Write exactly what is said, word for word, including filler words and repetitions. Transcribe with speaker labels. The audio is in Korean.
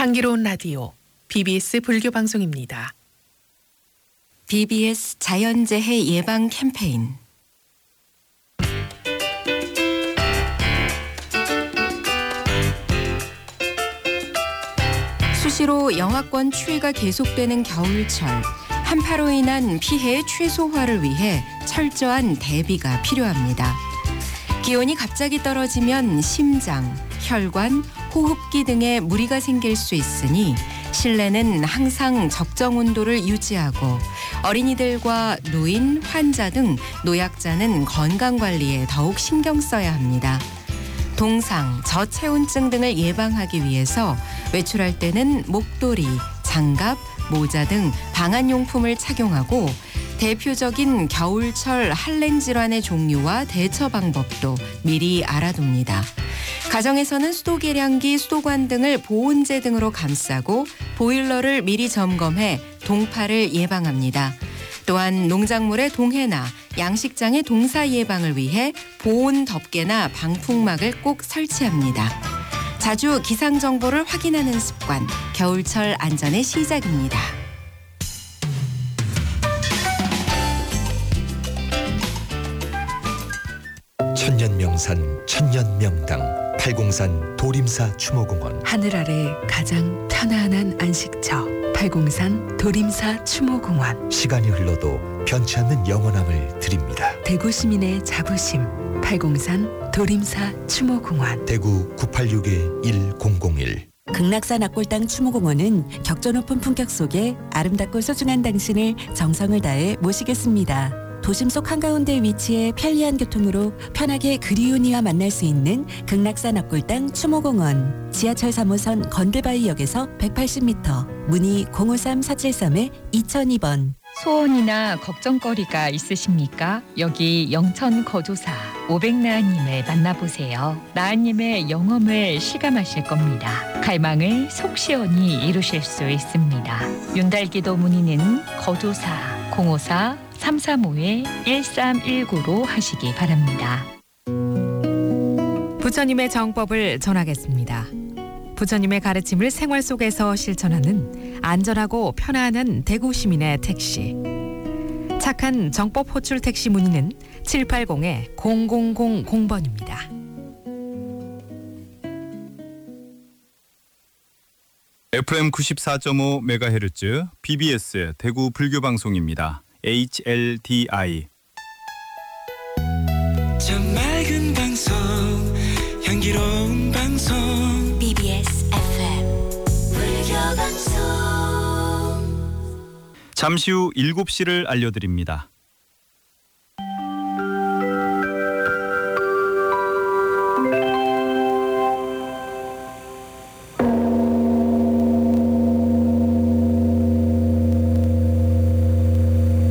Speaker 1: 향기로운 라디오 비비에스 불교 방송입니다.
Speaker 2: 비비에스 자연재해 예방 캠페인. 수시로 영하권 추위가 계속되는 겨울철, 한파로 인한 피해 최소화를 위해 철저한 대비가 필요합니다. 기온이 갑자기 떨어지면 심장, 혈관, 호흡기 등에 무리가 생길 수 있으니 실내는 항상 적정 온도를 유지하고 어린이들과 노인, 환자 등 노약자는 건강관리에 더욱 신경 써야 합니다. 동상, 저체온증 등을 예방하기 위해서 외출할 때는 목도리, 장갑, 모자 등 방한용품을 착용하고 대표적인 겨울철 한랭 질환의 종류와 대처 방법도 미리 알아둡니다. 가정에서는 수도계량기, 수도관 등을 보온재 등으로 감싸고 보일러를 미리 점검해 동파를 예방합니다. 또한 농작물의 동해나 양식장의 동사 예방을 위해 보온 덮개나 방풍막을 꼭 설치합니다. 자주 기상 정보를 확인하는 습관, 겨울철 안전의 시작입니다.
Speaker 3: 천년명산 천년명당 팔공산 도림사 추모공원.
Speaker 4: 하늘 아래 가장 편안한 안식처 팔공산 도림사 추모공원.
Speaker 3: 시간이 흘러도 변치 않는 영원함을 드립니다.
Speaker 4: 대구 시민의 자부심 팔공산 도림사 추모공원.
Speaker 3: 대구 구팔육 일공공일.
Speaker 5: 극락산 앞골당 추모공원은 격조 높은 품격 속에 아름답고 소중한 당신을 정성을 다해 모시겠습니다. 도심 속 한가운데 위치해 편리한 교통으로 편하게 그리운 이와 만날 수 있는 극락산 앞골당 추모공원. 지하철 삼 호선 건대바위역에서 백팔십 미터, 문의 공오삼 사칠삼 이천이 번.
Speaker 6: 소원이나 걱정거리가 있으십니까? 여기 영천 거조사 오백나은님을 만나보세요. 나은님의 영험을 실감하실 겁니다. 갈망을 속 시원히 이루실 수 있습니다. 윤달기도 문의는 거조사 공오사 삼삼오 일삼일구로 하시기 바랍니다.
Speaker 7: 부처님의 정법을 전하겠습니다. 부처님의 가르침을 생활 속에서 실천하는 안전하고 편안한 대구 시민의 택시. 착한 정법 호출 택시 문의는 칠팔공 공공공공 번입니다.
Speaker 8: 에프엠 구십사 점 오 메가헤르츠 비비에스 대구 불교 방송입니다. 에이치엘디아이.
Speaker 9: 참 맑은 방송, 향기로운 방송
Speaker 2: 비비에스 에프엠
Speaker 9: 불교 방송.
Speaker 8: 잠시 후 일곱 시를 알려드립니다.